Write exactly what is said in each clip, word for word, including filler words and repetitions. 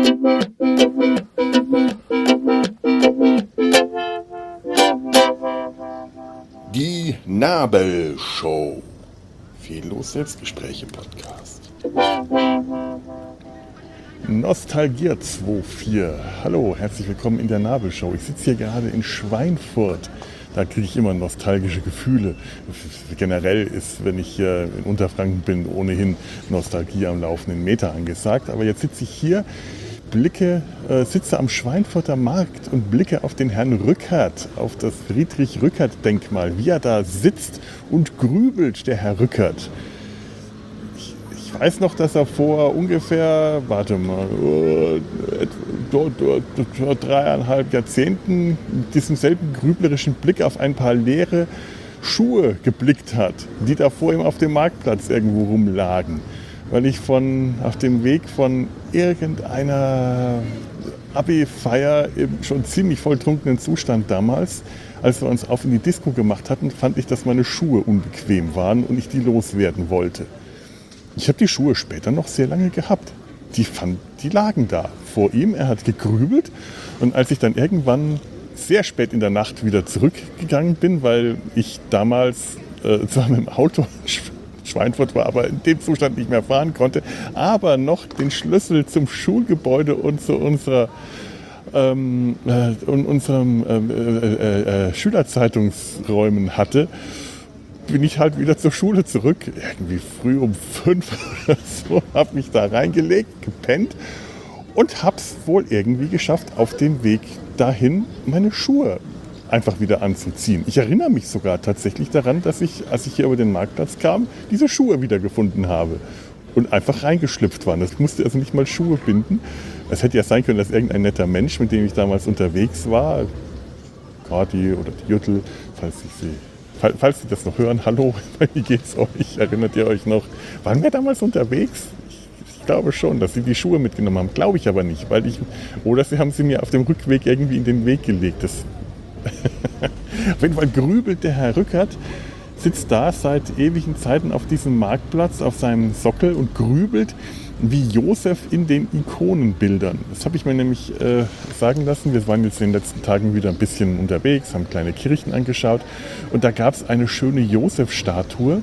Die Nabelshow. Fehllos Selbstgespräche im Podcast. Nostalgia vierundzwanzig. Hallo, herzlich willkommen in der Nabelshow. Ich sitze hier gerade in Schweinfurt. Da kriege ich immer nostalgische Gefühle. Generell ist, wenn ich hier in Unterfranken bin, ohnehin Nostalgie am laufenden Meter angesagt. Aber jetzt sitze ich hier, blicke, äh, sitze am Schweinfurter Markt und blicke auf den Herrn Rückert, auf das Friedrich-Rückert-Denkmal, wie er da sitzt und grübelt, der Herr Rückert. Ich, ich weiß noch, dass er vor ungefähr, warte mal, äh, dreieinhalb Jahrzehnten mit diesem selben grüblerischen Blick auf ein paar leere Schuhe geblickt hat, die da vor ihm auf dem Marktplatz irgendwo rumlagen. Weil ich von, auf dem Weg von irgendeiner Abi-Feier im schon ziemlich volltrunkenen Zustand damals, als wir uns auf in die Disco gemacht hatten, fand ich, dass meine Schuhe unbequem waren und ich die loswerden wollte. Ich habe die Schuhe später noch sehr lange gehabt. Die, fand, die lagen da vor ihm, er hat gegrübelt und als ich dann irgendwann sehr spät in der Nacht wieder zurückgegangen bin, weil ich damals äh, zwar mit dem Auto Schweinfurt war, aber in dem Zustand nicht mehr fahren konnte, aber noch den Schlüssel zum Schulgebäude und zu unserer, ähm, äh, unserem äh, äh, äh, Schülerzeitungsräumen hatte, bin ich halt wieder zur Schule zurück, irgendwie früh um fünf oder so, habe mich da reingelegt, gepennt und habe es wohl irgendwie geschafft, auf dem Weg dahin meine Schuhe einfach wieder anzuziehen. Ich erinnere mich sogar tatsächlich daran, dass ich, als ich hier über den Marktplatz kam, diese Schuhe wieder gefunden habe und einfach reingeschlüpft waren. Das musste also nicht mal Schuhe binden. Es hätte ja sein können, dass irgendein netter Mensch, mit dem ich damals unterwegs war, Kati oder die Juttel, falls ich sie, falls Sie das noch hören, hallo, wie geht's euch? Erinnert ihr euch noch? Waren wir damals unterwegs? Ich glaube schon, dass sie die Schuhe mitgenommen haben. Glaube ich aber nicht, weil ich, oder sie haben sie mir auf dem Rückweg irgendwie in den Weg gelegt. Das Auf jeden Fall grübelt der Herr Rückert, sitzt da seit ewigen Zeiten auf diesem Marktplatz, auf seinem Sockel und grübelt wie Josef in den Ikonenbildern. Das habe ich mir nämlich äh, sagen lassen. Wir waren jetzt in den letzten Tagen wieder ein bisschen unterwegs, haben kleine Kirchen angeschaut und da gab es eine schöne Josef-Statue.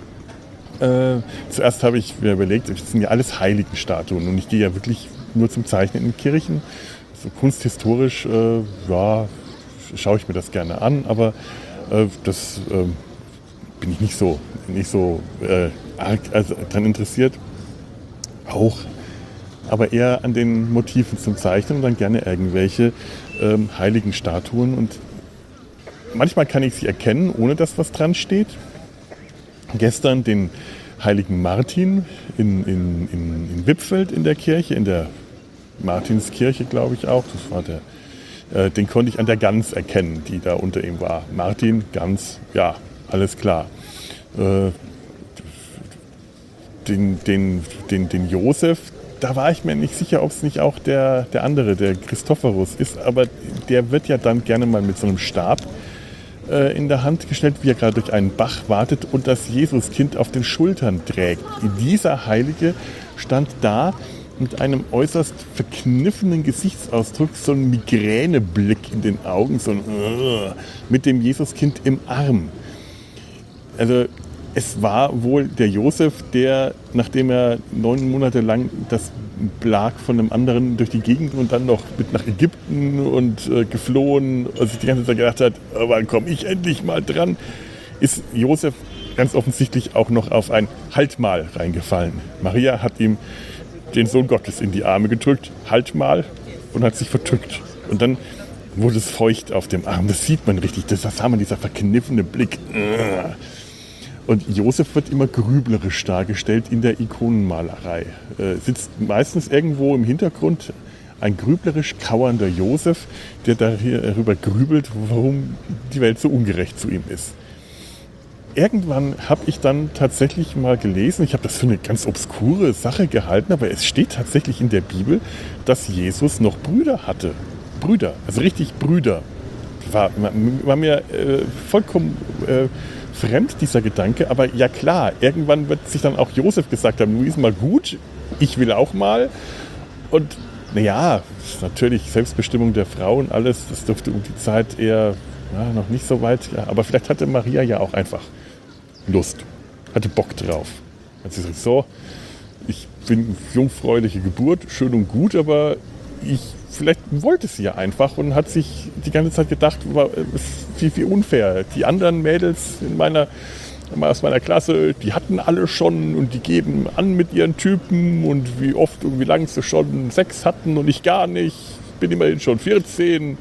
Äh, zuerst habe ich mir überlegt, das sind ja alles Heiligenstatuen und ich gehe ja wirklich nur zum Zeichnen in Kirchen. So kunsthistorisch, äh, ja, schaue ich mir das gerne an, aber äh, das äh, bin ich nicht so, nicht so äh, also daran interessiert. Auch, aber eher an den Motiven zum Zeichnen und dann gerne irgendwelche ähm, heiligen Statuen. Und manchmal kann ich sie erkennen, ohne dass was dran steht. Gestern den heiligen Martin in, in, in, in Wippfeld in der Kirche, in der Martinskirche, glaube ich auch. Das war der Den konnte ich an der Gans erkennen, die da unter ihm war. Martin, Gans, ja, alles klar. Den, den, den, den Josef, da war ich mir nicht sicher, ob es nicht auch der, der andere, der Christophorus ist. Aber der wird ja dann gerne mal mit so einem Stab in der Hand gestellt, wie er gerade durch einen Bach wartet und das Jesuskind auf den Schultern trägt. Dieser Heilige stand da mit einem äußerst verkniffenen Gesichtsausdruck, so ein Migräneblick in den Augen, so ein uh, mit dem Jesuskind im Arm. Also es war wohl der Josef, der, nachdem er neun Monate lang das Plag von einem anderen durch die Gegend und dann noch mit nach Ägypten und äh, geflohen, und sich die ganze Zeit gedacht hat, oh, wann komme ich endlich mal dran, ist Josef ganz offensichtlich auch noch auf ein Halt mal reingefallen. Maria hat ihm den Sohn Gottes in die Arme gedrückt, halt mal, und hat sich verdrückt. Und dann wurde es feucht auf dem Arm. Das sieht man richtig, das sah man, dieser verkniffene Blick. Und Josef wird immer grüblerisch dargestellt in der Ikonenmalerei. Äh, sitzt meistens irgendwo im Hintergrund ein grüblerisch kauernder Josef, der darüber grübelt, warum die Welt so ungerecht zu ihm ist. Irgendwann habe ich dann tatsächlich mal gelesen, ich habe das für eine ganz obskure Sache gehalten, aber es steht tatsächlich in der Bibel, dass Jesus noch Brüder hatte. Brüder, also richtig Brüder. War, war mir äh, vollkommen äh, fremd, dieser Gedanke, aber ja klar, irgendwann wird sich dann auch Josef gesagt haben, nun ist mal gut, ich will auch mal. Und naja, natürlich Selbstbestimmung der Frau und alles, das dürfte um die Zeit eher ja, noch nicht so weit. Ja, aber vielleicht hatte Maria ja auch einfach Lust, hatte Bock drauf. Hat sie gesagt, so, ich bin jungfräuliche Geburt, schön und gut, aber ich, vielleicht wollte sie ja einfach und hat sich die ganze Zeit gedacht, war, wie, wie unfair. Die anderen Mädels in meiner, aus meiner Klasse, die hatten alle schon und die geben an mit ihren Typen und wie oft und wie lange sie schon Sex hatten und ich gar nicht. Bin immerhin schon vierzehn.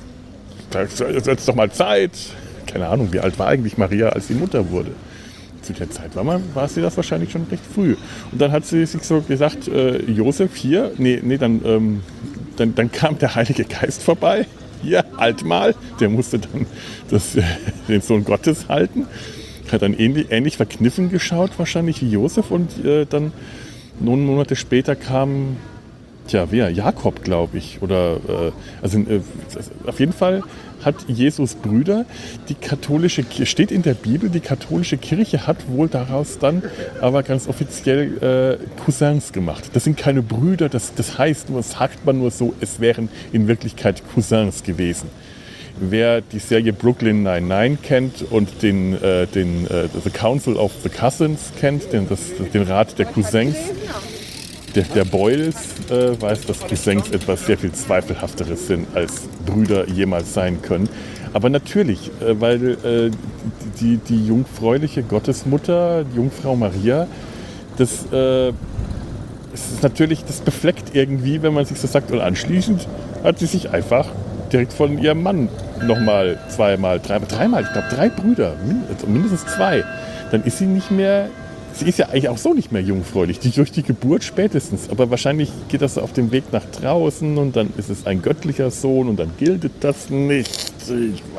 Jetzt ist doch mal Zeit. Keine Ahnung, wie alt war eigentlich Maria, als sie Mutter wurde? Zu der Zeit war, man, war sie das wahrscheinlich schon recht früh. Und dann hat sie sich so gesagt, äh, Josef, hier, nee, nee dann, ähm, dann, dann kam der Heilige Geist vorbei. Hier, halt mal. Der musste dann das, äh, den Sohn Gottes halten. Hat dann ähnlich, ähnlich verkniffen geschaut, wahrscheinlich wie Josef. Und äh, dann, neun Monate später kam, tja, wer? Jakob, glaube ich. Oder, äh, also äh, auf jeden Fall hat Jesus Brüder. Die katholische Kirche, steht in der Bibel, die katholische Kirche hat wohl daraus dann aber ganz offiziell äh, Cousins gemacht. Das sind keine Brüder, das, das heißt nur, sagt man nur so, es wären in Wirklichkeit Cousins gewesen. Wer die Serie Brooklyn Nine-Nine kennt und den, äh, den äh, The Council of the Cousins kennt, den, das, den Rat der Cousins, der, der Boyles, äh, weiß, dass Cousins etwas sehr viel Zweifelhafteres sind, als Brüder jemals sein können. Aber natürlich, äh, weil äh, die, die jungfräuliche Gottesmutter, die Jungfrau Maria, das, äh, das ist natürlich, das befleckt irgendwie, wenn man sich so sagt. Und anschließend hat sie sich einfach direkt von ihrem Mann nochmal zweimal, dreimal, dreimal, ich glaube drei Brüder, mindestens zwei. Dann ist sie nicht mehr, sie ist ja eigentlich auch so nicht mehr jungfräulich, die durch die Geburt spätestens. Aber wahrscheinlich geht das auf dem Weg nach draußen und dann ist es ein göttlicher Sohn und dann gilt das nicht. Ich weiß es nicht.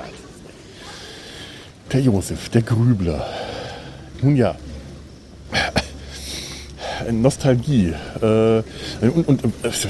Der Josef, der Grübler. Nun ja, Nostalgie. Äh, und, und,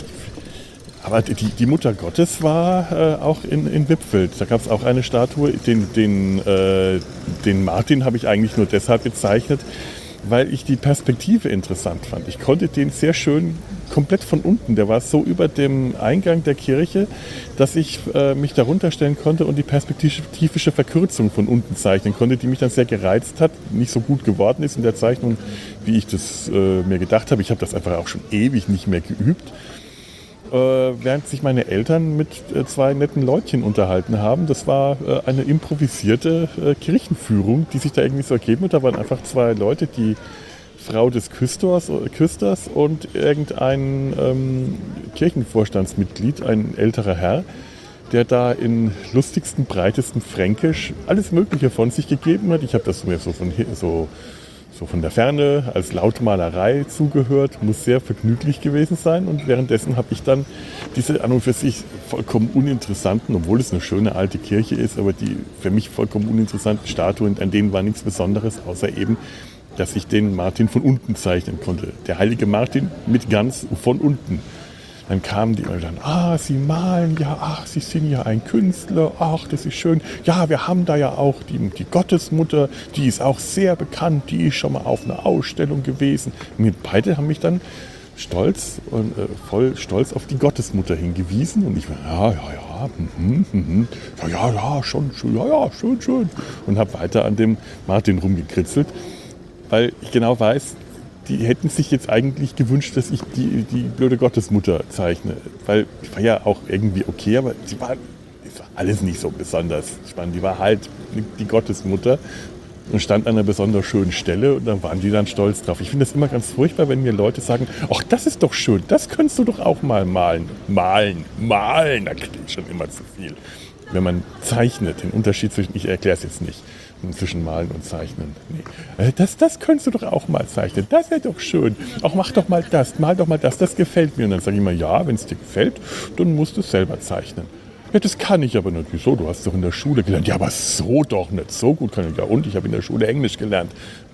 aber die, die Mutter Gottes war äh, auch in, in Wippfeld. Da gab es auch eine Statue. Den, den, äh, den Martin habe ich eigentlich nur deshalb gezeichnet, weil ich die Perspektive interessant fand. Ich konnte den sehr schön komplett von unten, der war so über dem Eingang der Kirche, dass ich äh, mich darunter stellen konnte und die perspektivische Verkürzung von unten zeichnen konnte, die mich dann sehr gereizt hat, nicht so gut geworden ist in der Zeichnung, wie ich das äh, mir gedacht habe. Ich habe das einfach auch schon ewig nicht mehr geübt. Äh, während sich meine Eltern mit äh, zwei netten Leutchen unterhalten haben. Das war äh, eine improvisierte äh, Kirchenführung, die sich da irgendwie so ergeben hat. Da waren einfach zwei Leute, die Frau des Küsters, äh, Küsters und irgendein ähm, Kirchenvorstandsmitglied, ein älterer Herr, der da in lustigsten, breitestem Fränkisch alles Mögliche von sich gegeben hat. Ich habe das mir so von hier, so so von der Ferne als Lautmalerei zugehört, muss sehr vergnüglich gewesen sein. Und währenddessen habe ich dann diese an und für sich vollkommen uninteressanten, obwohl es eine schöne alte Kirche ist, aber die für mich vollkommen uninteressanten Statuen, an denen war nichts Besonderes, außer eben, dass ich den Martin von unten zeichnen konnte. Der heilige Martin mit ganz von unten. Dann kamen die und dann, ah, Sie malen, ja, ach, Sie sind ja ein Künstler, ach, das ist schön. Ja, wir haben da ja auch die, die Gottesmutter, die ist auch sehr bekannt, die ist schon mal auf einer Ausstellung gewesen. Und beide haben mich dann stolz und äh, voll stolz auf die Gottesmutter hingewiesen. Und ich war, ja, ja, ja, mhm, mhm, ja, ja, ja, schon, schön, ja, ja, schön, schön. Und habe weiter an dem Martin rumgekritzelt, weil ich genau weiß, die hätten sich jetzt eigentlich gewünscht, dass ich die, die blöde Gottesmutter zeichne. Weil ich war ja auch irgendwie okay, aber sie war, das war alles nicht so besonders. Ich meine, die war halt die Gottesmutter und stand an einer besonders schönen Stelle und dann waren die dann stolz drauf. Ich finde das immer ganz furchtbar, wenn mir Leute sagen, ach, das ist doch schön, das könntest du doch auch mal malen. Malen, malen, da kriege ich schon immer zu viel. Wenn man zeichnet, den Unterschied zwischen, ich erkläre es jetzt nicht, zwischen Malen und Zeichnen. Nee. Das, das könntest du doch auch mal zeichnen. Das wäre doch schön. Auch mach doch mal das, mal doch mal das, das gefällt mir. Und dann sage ich immer, ja, wenn es dir gefällt, dann musst du es selber zeichnen. Ja, das kann ich aber nicht. Wieso? Du hast doch in der Schule gelernt. Ja, aber so doch nicht. So gut kann ich. Ja, und ich habe in der Schule Englisch gelernt.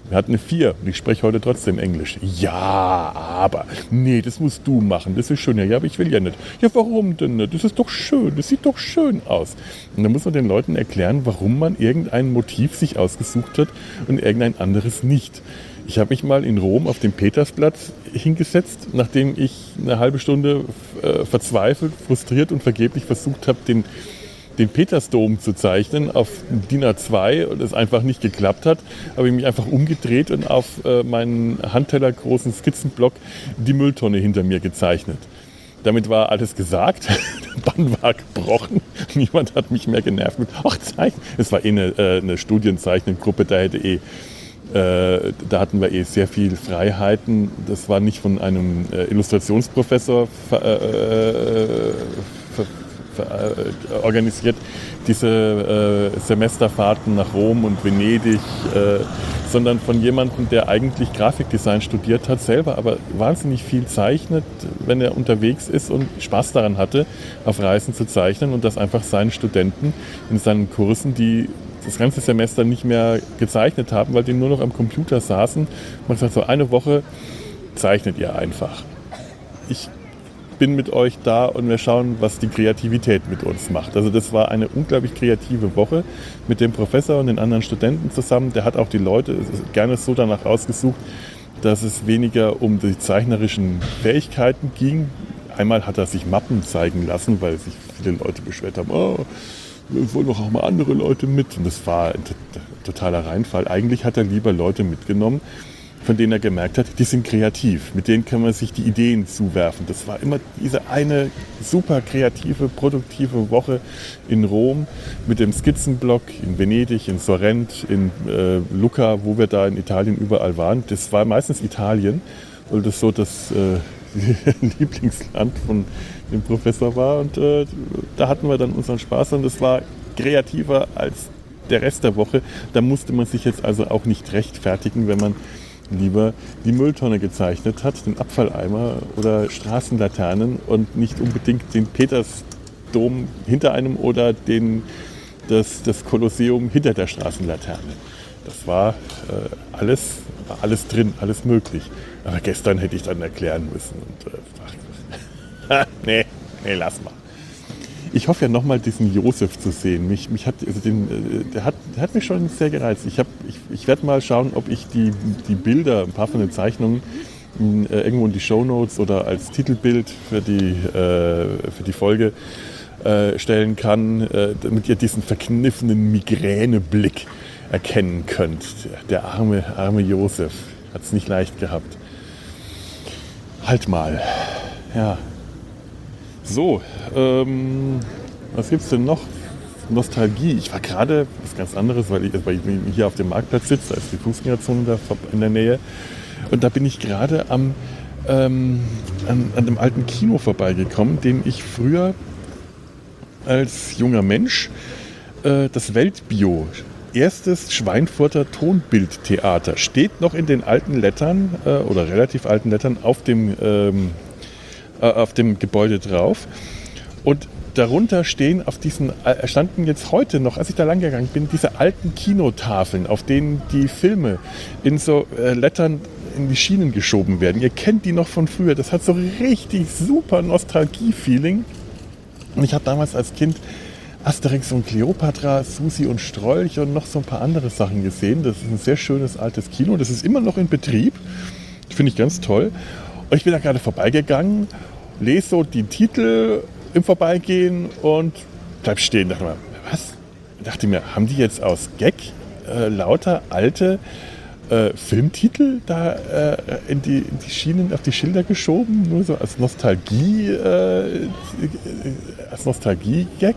Er hat eine vier und ich spreche heute trotzdem Englisch. Ja, aber, nee, das musst du machen, das ist schön. Ja, aber ich will ja nicht. Ja, warum denn nicht? Das ist doch schön, das sieht doch schön aus. Und dann muss man den Leuten erklären, warum man irgendein Motiv sich ausgesucht hat und irgendein anderes nicht. Ich habe mich mal in Rom auf dem Petersplatz hingesetzt, nachdem ich eine halbe Stunde äh, verzweifelt, frustriert und vergeblich versucht habe, den den Petersdom zu zeichnen auf D I N A zwei und es einfach nicht geklappt hat, habe ich mich einfach umgedreht und auf äh, meinen handtellergroßen Skizzenblock die Mülltonne hinter mir gezeichnet. Damit war alles gesagt, der Bann war gebrochen, niemand hat mich mehr genervt mit, ach zeichnen. Es war eh eine, äh, eine Studienzeichnengruppe, da hätte eh Äh, da hatten wir eh sehr viel Freiheiten. Das war nicht von einem äh, Illustrationsprofessor ver, äh, ver, ver, äh, organisiert, diese äh, Semesterfahrten nach Rom und Venedig, äh, sondern von jemandem, der eigentlich Grafikdesign studiert hat, selber aber wahnsinnig viel zeichnet, wenn er unterwegs ist und Spaß daran hatte, auf Reisen zu zeichnen und das einfach seinen Studenten in seinen Kursen, die das ganze Semester nicht mehr gezeichnet haben, weil die nur noch am Computer saßen. Man sagt so, eine Woche zeichnet ihr einfach. Ich bin mit euch da und wir schauen, was die Kreativität mit uns macht. Also das war eine unglaublich kreative Woche mit dem Professor und den anderen Studenten zusammen. Der hat auch die Leute gerne so danach ausgesucht, dass es weniger um die zeichnerischen Fähigkeiten ging. Einmal hat er sich Mappen zeigen lassen, weil sich viele Leute beschwert haben, oh, wir wollen doch auch mal andere Leute mit. Und das war ein totaler Reinfall. Eigentlich hat er lieber Leute mitgenommen, von denen er gemerkt hat, die sind kreativ. Mit denen kann man sich die Ideen zuwerfen. Das war immer diese eine super kreative, produktive Woche in Rom mit dem Skizzenblock, in Venedig, in Sorrent, in äh, Lucca, wo wir da in Italien überall waren. Das war meistens Italien, weil das so das äh, Lieblingsland von dem Professor war. Und äh, da hatten wir dann unseren Spaß und das war kreativer als der Rest der Woche. Da musste man sich jetzt also auch nicht rechtfertigen, wenn man lieber die Mülltonne gezeichnet hat, den Abfalleimer oder Straßenlaternen und nicht unbedingt den Petersdom hinter einem oder den, das, das Kolosseum hinter der Straßenlaterne. Das war äh, alles, war alles drin, alles möglich. Aber gestern hätte ich dann erklären müssen. Und, äh, ach, nee, nee, lass mal. Ich hoffe ja nochmal diesen Josef zu sehen. Mich, mich hat, also den, der, hat, der hat mich schon sehr gereizt. Ich, hab, ich, ich werde mal schauen, ob ich die, die Bilder, ein paar von den Zeichnungen, äh, irgendwo in die Shownotes oder als Titelbild für die, äh, für die Folge äh, stellen kann, äh, damit ihr diesen verkniffenen Migräneblick erkennen könnt. Der arme, arme Josef hat es nicht leicht gehabt. Halt mal. Ja. So, ähm, was gibt's denn noch? Nostalgie. Ich war gerade, was ganz anderes, weil ich, weil ich hier auf dem Marktplatz sitze, da ist die Fußgängerzone da in der Nähe. Und da bin ich gerade am, ähm, an, an dem alten Kino vorbeigekommen, dem ich früher als junger Mensch äh, das Weltbio, erstes Schweinfurter Tonbildtheater, steht noch in den alten Lettern äh, oder relativ alten Lettern auf dem ähm, auf dem Gebäude drauf und darunter stehen auf diesen, standen jetzt heute noch, als ich da lang gegangen bin, diese alten Kinotafeln, auf denen die Filme in so äh, Lettern in die Schienen geschoben werden. Ihr kennt die noch von früher, das hat so richtig super Nostalgie-Feeling. Und ich habe damals als Kind Asterix und Kleopatra, Susi und Strolch und noch so ein paar andere Sachen gesehen. Das ist ein sehr schönes altes Kino, das ist immer noch in Betrieb, finde ich ganz toll. Und ich bin da gerade vorbeigegangen, lese so die Titel im Vorbeigehen und bleib stehen. Dachte mir, was? Ich dachte mir, haben die jetzt aus Gag äh, lauter alte äh, Filmtitel da äh, in, die, in die Schienen, auf die Schilder geschoben? Nur so als Nostalgie, äh, als Nostalgie-Gag?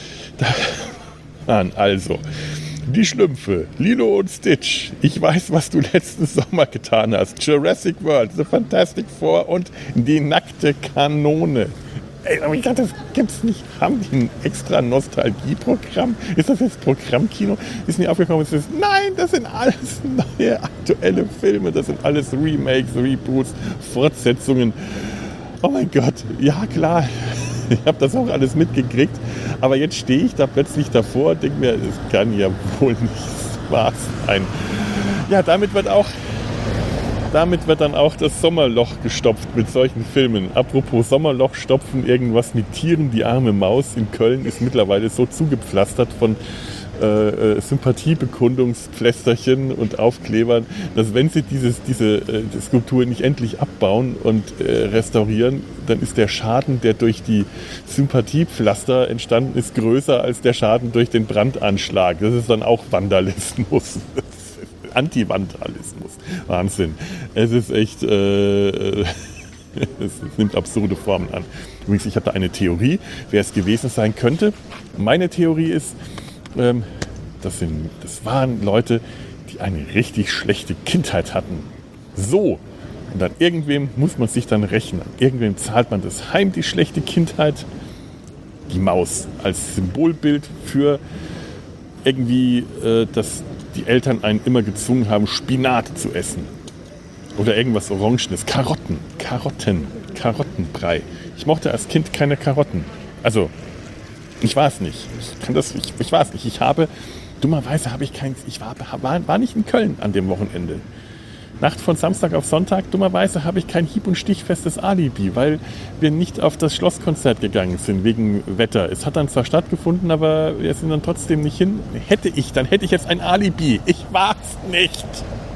Da, also. Die Schlümpfe, Lilo und Stitch, ich weiß, was du letzten Sommer getan hast, Jurassic World, The Fantastic Four und die nackte Kanone. Ey, aber ich dachte, das gibt's nicht. Haben die ein extra Nostalgieprogramm? Ist das jetzt Programmkino? Ist mir aufgekommen, ist das, nein, das sind alles neue, aktuelle Filme, das sind alles Remakes, Reboots, Fortsetzungen. Oh mein Gott, ja klar. Ich habe das auch alles mitgekriegt, aber jetzt stehe ich da plötzlich davor und denke mir, das kann ja wohl nicht wahr sein. Ja, damit wird auch, damit wird dann auch das Sommerloch gestopft mit solchen Filmen. Apropos Sommerloch stopfen, irgendwas mit Tieren. Die arme Maus in Köln ist mittlerweile so zugepflastert von äh, Sympathiebekundungspflästerchen und Aufklebern, dass wenn sie dieses, diese äh, die Skulptur nicht endlich abbauen und äh, restaurieren, dann ist der Schaden, der durch die Sympathiepflaster entstanden ist, größer als der Schaden durch den Brandanschlag. Das ist dann auch Vandalismus. Anti-Vandalismus. Wahnsinn. Es ist echt, äh, es nimmt absurde Formen an. Übrigens, ich habe da eine Theorie, wer es gewesen sein könnte. Meine Theorie ist, ähm, das, sind, das waren Leute, die eine richtig schlechte Kindheit hatten. So. Und an irgendwem muss man sich dann rechnen. An irgendwem zahlt man das heim, die schlechte Kindheit. Die Maus als Symbolbild für irgendwie, äh, das die Eltern einen immer gezwungen haben, Spinat zu essen. Oder irgendwas Orangenes. Karotten. Karotten. Karottenbrei. Ich mochte als Kind keine Karotten. Also, ich war es nicht. Ich kann das, ich, ich war es nicht. Ich habe, dummerweise habe ich kein, ich war, war, war nicht in Köln an dem Wochenende. Nacht von Samstag auf Sonntag, dummerweise habe ich kein hieb- und stichfestes Alibi, weil wir nicht auf das Schlosskonzert gegangen sind, wegen Wetter. Es hat dann zwar stattgefunden, aber wir sind dann trotzdem nicht hin. Hätte ich, dann hätte ich jetzt ein Alibi. Ich war es nicht.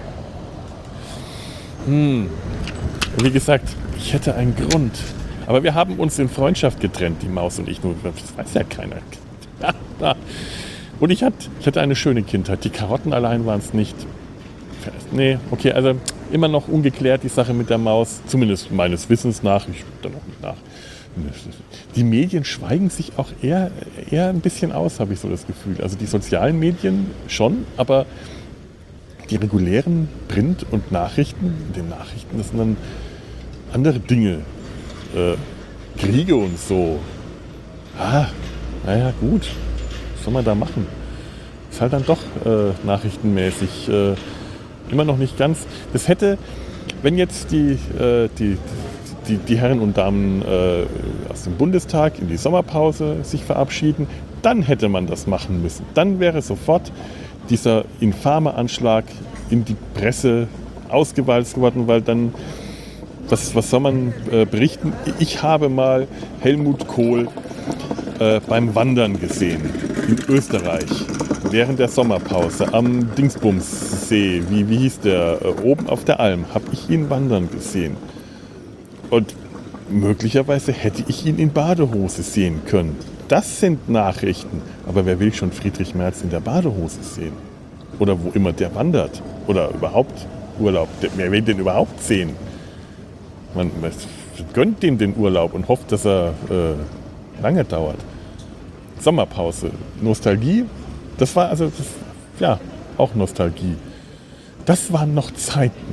Hm. Wie gesagt, ich hätte einen Grund. Aber wir haben uns in Freundschaft getrennt, die Maus und ich. Nur, das weiß ja keiner. Ja, ja. Und ich hatte, ich hatte eine schöne Kindheit. Die Karotten allein waren es nicht. Nee, okay, also immer noch ungeklärt die Sache mit der Maus, zumindest meines Wissens nach, ich da noch nicht nach. Die Medien schweigen sich auch eher, eher ein bisschen aus, habe ich so das Gefühl. Also die sozialen Medien schon, aber die regulären Print- und Nachrichten, den Nachrichten, das sind dann andere Dinge. Äh, Kriege und so. Ah, naja, gut, was soll man da machen? Ist halt dann doch äh, nachrichtenmäßig äh, immer noch nicht ganz. Das hätte, wenn jetzt die, äh, die, die, die Herren und Damen äh, aus dem Bundestag in die Sommerpause sich verabschieden, dann hätte man das machen müssen. Dann wäre sofort dieser infame Anschlag in die Presse ausgewalzt geworden, weil dann, was, was soll man äh, berichten? Ich habe mal Helmut Kohl äh, beim Wandern gesehen in Österreich. Während der Sommerpause am Dingsbumssee, wie, wie hieß der, äh, oben auf der Alm, habe ich ihn wandern gesehen. Und möglicherweise hätte ich ihn in Badehose sehen können. Das sind Nachrichten. Aber wer will schon Friedrich Merz in der Badehose sehen? Oder wo immer der wandert? Oder überhaupt Urlaub? Wer will den überhaupt sehen? Man, man gönnt dem den Urlaub und hofft, dass er äh, lange dauert. Sommerpause, Nostalgie. Das war also, das, ja, auch Nostalgie. Das waren noch Zeiten.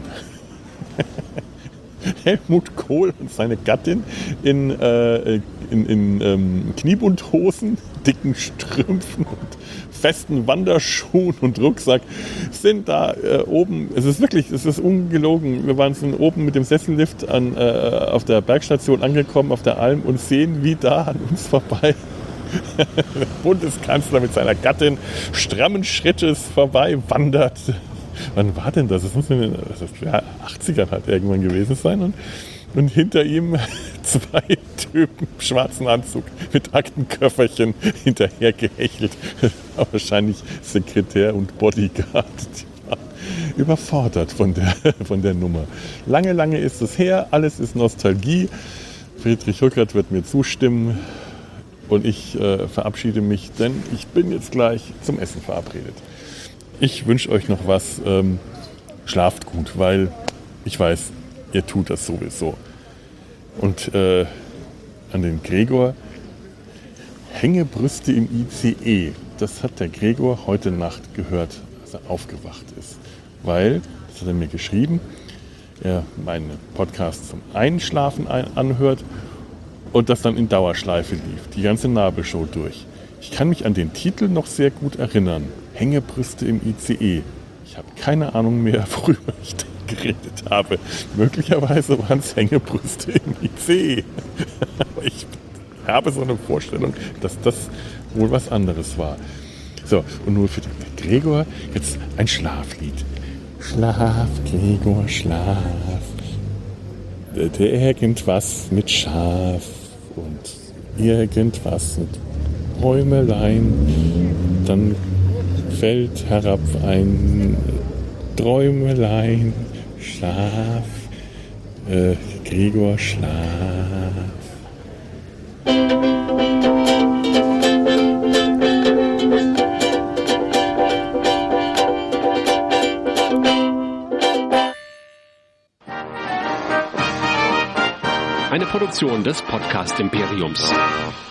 Helmut Kohl und seine Gattin in, äh, in, in ähm, Kniebundhosen, dicken Strümpfen und festen Wanderschuhen und Rucksack sind da äh, oben. Es ist wirklich, es ist ungelogen. Wir waren sind oben mit dem Sessellift an, äh, auf der Bergstation angekommen, auf der Alm und sehen, wie da an uns vorbei der Bundeskanzler mit seiner Gattin strammen Schrittes vorbei wandert. Wann war denn das? Das muss in den achtzigern halt irgendwann gewesen sein. Und, und hinter ihm zwei Typen im schwarzen Anzug mit Aktenköfferchen hinterher gehechelt. Wahrscheinlich Sekretär und Bodyguard. Die waren überfordert von der, von der Nummer. Lange, lange ist es her. Alles ist Nostalgie. Friedrich Rückert wird mir zustimmen. Und ich äh, verabschiede mich, denn ich bin jetzt gleich zum Essen verabredet. Ich wünsche euch noch was. Ähm, schlaft gut, weil ich weiß, ihr tut das sowieso. Und äh, an den Gregor, Hängebrüste im I C E. Das hat der Gregor heute Nacht gehört, als er aufgewacht ist. Weil, das hat er mir geschrieben, er meinen Podcast zum Einschlafen anhört und das dann in Dauerschleife lief, die ganze Nabelshow durch. Ich kann mich an den Titel noch sehr gut erinnern. Hängebrüste im I C E. Ich habe keine Ahnung mehr, worüber ich da geredet habe. Möglicherweise waren es Hängebrüste im I C E. Aber ich habe so eine Vorstellung, dass das wohl was anderes war. So, und nur für den Gregor jetzt ein Schlaflied. Schlaf, Gregor, schlaf. Irgendwas mit Schaf und irgendwas mit Träumelein. Dann fällt herab ein Träumelein. Schlaf, äh, Gregor, schlaf. Eine Produktion des Podcast Imperiums.